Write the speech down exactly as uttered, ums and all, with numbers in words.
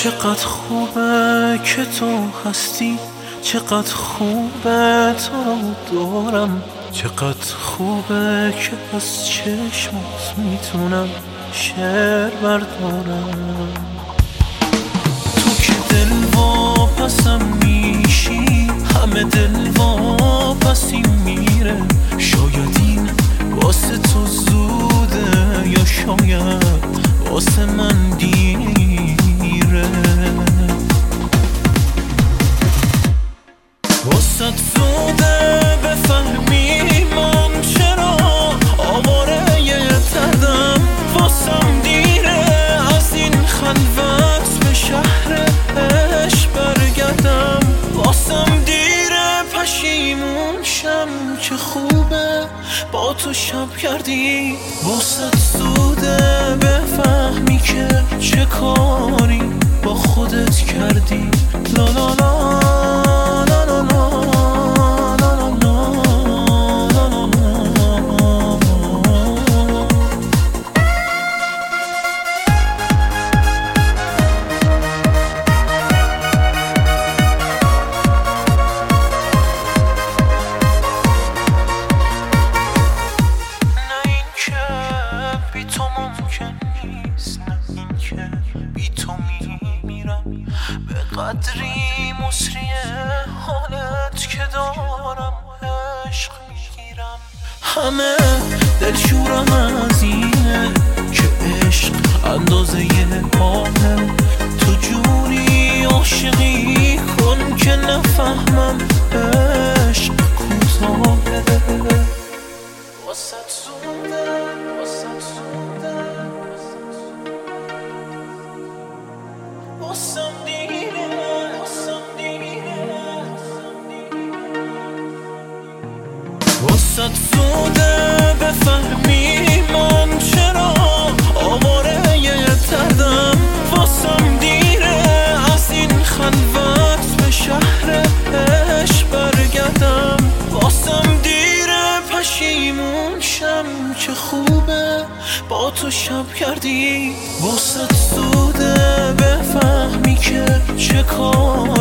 چقدر خوبه که تو هستی، چقدر خوبه تو رو دارم، چقدر خوبه که از چشمات میتونم شعر بردارم. تو که دل واپسم میشی، همه دل واپسی میره. شاید این واسه تو زوده یا شاید واسه من دیره. واسه زوده بفهمی من چرا آواره یه تردم، واسم دیره از این خلوت به شهر عشق برگردم. واسم دیره پشیمون شم که خوبه با تو شب کردی. واسه زوده بفهمی که چه کاری با خودت کردی. لا لا لا به قدری مصریه حالت که دارم عشق میگیرم. همه دلشورم از اینه که عشق اندازه آهه. تو جوری عاشقی کن که نفهمم عشق کوتاهه. واسه زوده واسه زوده واسم دیره واسم دیره واسه زوده بفهمی من چرا آواره یه تردم. واسم دیره از این خلوت به شهر عشق برگردم. واسم دیره پشیمون شم که خوبه با تو شب کردی. واسه زوده بفهمی که چه کار